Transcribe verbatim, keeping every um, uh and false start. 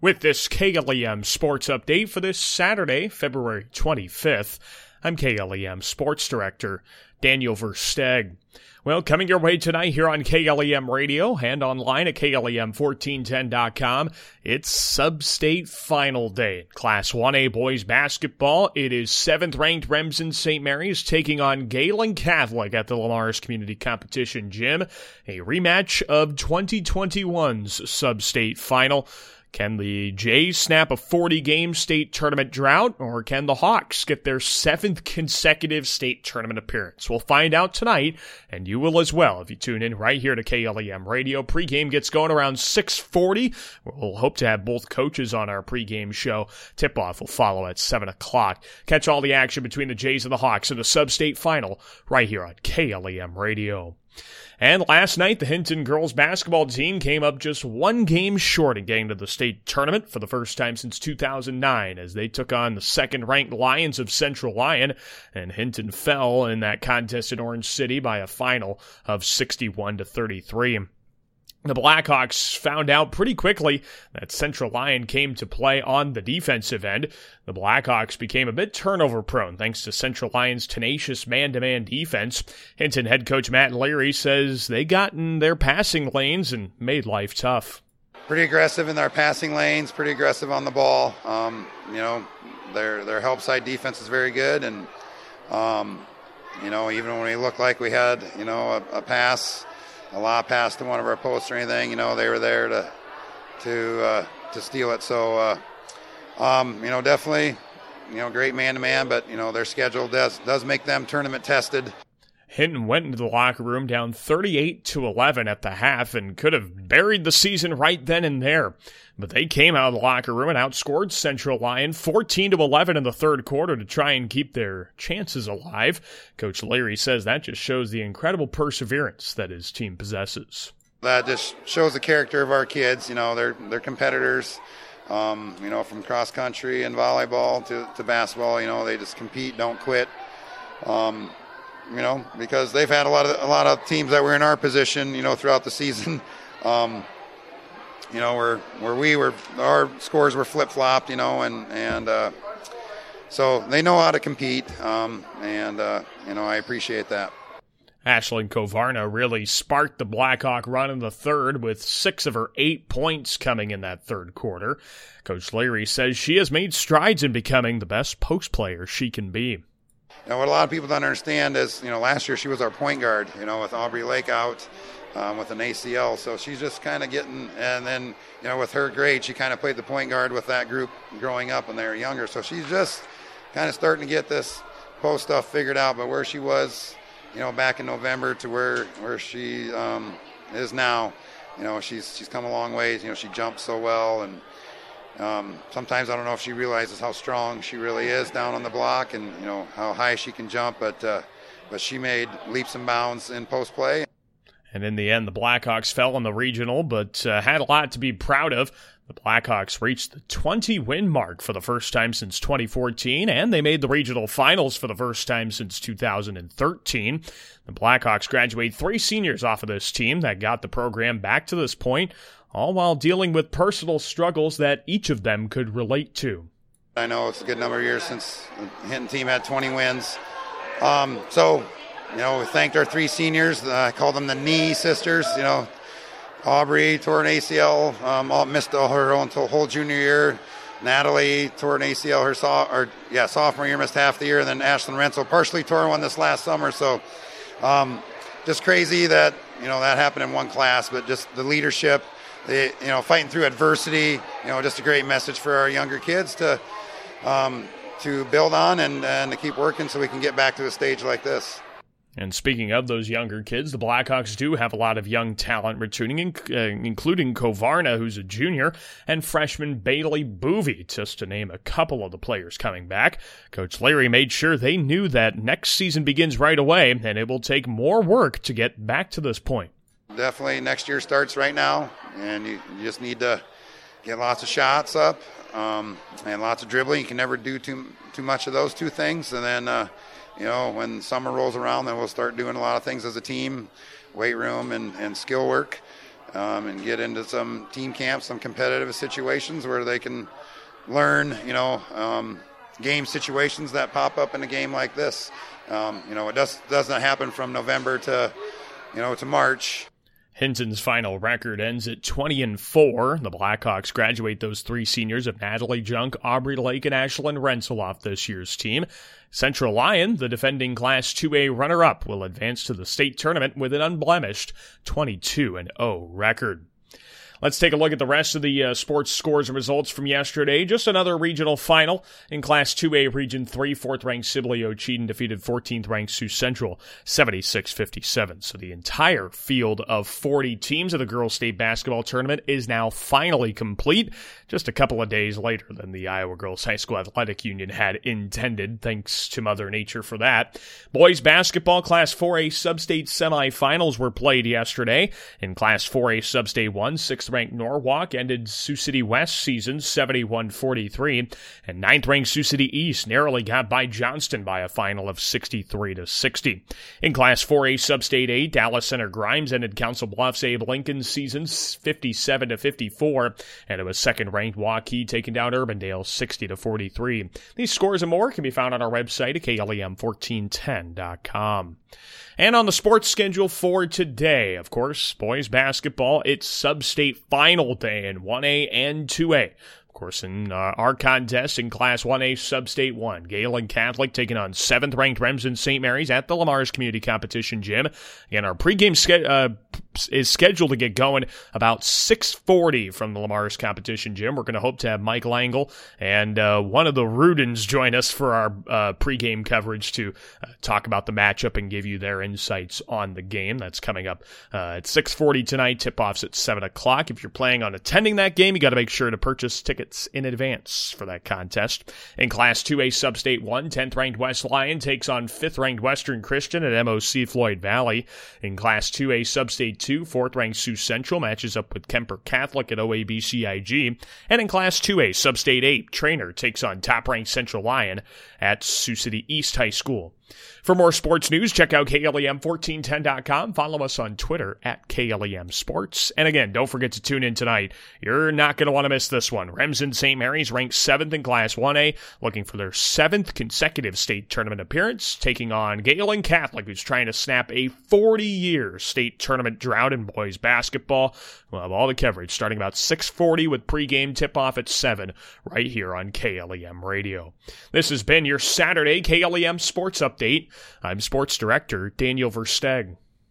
With this K L E M Sports Update for this Saturday, February twenty-fifth, I'm K L E M Sports Director Daniel Versteg. Well, coming your way tonight here on K L E M Radio and online at K L E M fourteen ten dot com, it's Sub-State Final Day. Class one A boys basketball, it is seventh-ranked Remsen Saint Mary's taking on Galen Catholic at the Lamar's Community Competition Gym, a rematch of twenty twenty-one's Sub-State Final. Can the Jays snap a forty-game state tournament drought, or can the Hawks get their seventh consecutive state tournament appearance? We'll find out tonight, and you will as well if you tune in right here to K L E M Radio. Pregame gets going around six forty. We'll hope to have both coaches on our pregame show. Tip-off will follow at seven o'clock. Catch all the action between the Jays and the Hawks in the Sub-State Final right here on K L E M Radio. And last night, the Hinton girls basketball team came up just one game short in getting to the state tournament for the first time since two thousand nine as they took on the second-ranked Lions of Central Lyon, and Hinton fell in that contest in Orange City by a final of sixty-one to thirty-three. The Blackhawks found out pretty quickly that Central Lyon came to play on the defensive end. The Blackhawks became a bit turnover-prone thanks to Central Lyon's tenacious man-to-man defense. Hinton head coach Matt Leary says they got in their passing lanes and made life tough. Pretty aggressive in their passing lanes, pretty aggressive on the ball. Um, you know, their their help side defense is very good, and um, you know, even when we looked like we had, you know, a, a pass. a lob pass to one of our posts or anything, you know, they were there to to uh, to steal it. So, uh, um, you know, definitely, you know, great man-to-man, but, you know, their schedule does does make them tournament tested. Hinton went into the locker room down thirty-eight to eleven at the half and could have buried the season right then and there. But they came out of the locker room and outscored Central Lyon fourteen to eleven in the third quarter to try and keep their chances alive. Coach Leary says that just shows the incredible perseverance that his team possesses. That just shows the character of our kids. You know, they're they're competitors. Um, you know, from cross country and volleyball to, to basketball. You know, they just compete, don't quit. Um, You know, because they've had a lot of a lot of teams that were in our position, you know, throughout the season. Um, you know, where where we were, our scores were flip flopped, you know, and and uh, so they know how to compete, um, and uh, you know, I appreciate that. Ashlyn Kovarna really sparked the Blackhawk run in the third with six of her eight points coming in that third quarter. Coach Leary says she has made strides in becoming the best post player she can be. You know, what a lot of people don't understand is, you know, last year she was our point guard, you know, with Aubrey Lake out um, with an A C L. So she's just kind of getting, and then, you know, with her grade, she kind of played the point guard with that group growing up when they were younger. So she's just kind of starting to get this post stuff figured out. But where she was, you know, back in November to where, where she um, is now, you know, she's she's come a long ways. You know, she jumps so well, and Um, sometimes I don't know if she realizes how strong she really is down on the block, and you know how high she can jump, but uh, but she made leaps and bounds in post play. And in the end, the Blackhawks fell in the regional, but uh, had a lot to be proud of. The Blackhawks reached the twenty-win mark for the first time since twenty fourteen, and they made the regional finals for the first time since two thousand thirteen. The Blackhawks graduate three seniors off of this team that got the program back to this point, all while dealing with personal struggles that each of them could relate to. I know it's a good number of years since the Hinton team had twenty wins. Um, so, you know, we thanked our three seniors. Uh, I call them the knee sisters. You know, Aubrey tore an A C L, um, all, missed all her own whole junior year. Natalie tore an A C L her so, or, yeah, sophomore year, missed half the year. And then Ashlyn Rensel partially tore one this last summer. So um, just crazy that, you know, that happened in one class, but just the leadership. They, you know, fighting through adversity, you know, just a great message for our younger kids to um, to build on and, and to keep working so we can get back to a stage like this. And speaking of those younger kids, the Blackhawks do have a lot of young talent returning, uh, including Kovarna, who's a junior, and freshman Bailey Boovy, just to name a couple of the players coming back. Coach Leary made sure they knew that next season begins right away, and it will take more work to get back to this point. Definitely next year starts right now, and you, you just need to get lots of shots up um, and lots of dribbling. You can never do too too much of those two things. And then, uh, you know, when summer rolls around, then we'll start doing a lot of things as a team, weight room and, and skill work. um, and get into some team camps, some competitive situations where they can learn, you know, um, game situations that pop up in a game like this. Um, you know, it does, doesn't happen from November to, you know, to March. Hinton's final record ends at twenty and four. The Blackhawks graduate those three seniors of Natalie Junk, Aubrey Lake, and Ashlyn Renzel off this year's team. Central Lyon, the defending Class two A runner-up, will advance to the state tournament with an unblemished twenty-two and oh record. Let's take a look at the rest of the uh, sports scores and results from yesterday. Just another regional final. In Class two A, Region three, fourth-ranked Sibley Ocheyedan defeated fourteenth-ranked Sioux Central seventy-six fifty-seven. So the entire field of forty teams of the girls' state basketball tournament is now finally complete, just a couple of days later than the Iowa Girls High School Athletic Union had intended. Thanks to Mother Nature for that. Boys basketball Class four A sub-state semifinals were played yesterday. In Class four A sub-state one, sixth ranked Norwalk ended Sioux City West season seventy-one forty-three, and ninth-ranked Sioux City East narrowly got by Johnston by a final of sixty-three to sixty. In Class four A Sub-State eight, Dallas Center Grimes ended Council Bluffs Abe Lincoln season fifty-seven to fifty-four, and it was second-ranked Waukee taking down Urbandale sixty to forty-three. These scores and more can be found on our website at K L E M fourteen ten dot com. And on the sports schedule for today, of course, boys basketball, it's sub-state final day in one A and two A. Of course, in uh, our contest in Class one A Sub-State one, Galen Catholic taking on seventh-ranked Remsen Saint Mary's at the Lamar's Community Competition Gym. Again, our pregame ske- uh, is scheduled to get going about six forty from the Lamar's Competition Gym. We're going to hope to have Mike Langle and uh, one of the Rudins join us for our uh, pregame coverage to uh, talk about the matchup and give you their insights on the game. That's coming up uh, at six forty tonight. Tip-off's at seven o'clock. If you're planning on attending that game, you got to make sure to purchase tickets in advance for that contest. In Class two A Sub-State one, tenth-ranked West Lyon takes on fifth-ranked Western Christian at M O C Floyd Valley. In Class two A Sub-State two, fourth-ranked Sioux Central matches up with Kemper Catholic at O A B C I G. And in Class two A Sub-State eight, Trainer takes on top-ranked Central Lyon at Sioux City East High School. For more sports news, check out K L E M fourteen ten dot com. Follow us on Twitter at K L E M Sports. And again, don't forget to tune in tonight. You're not going to want to miss this one. Remsen Saint Mary's ranked seventh in Class one A, looking for their seventh consecutive state tournament appearance, taking on Galen Catholic, who's trying to snap a forty-year state tournament drought in boys basketball. We'll have all the coverage starting about six forty with pregame tip-off at seven right here on K L E M Radio. This has been your Saturday K L E M Sports Update. I'm Sports Director Daniel Versteg.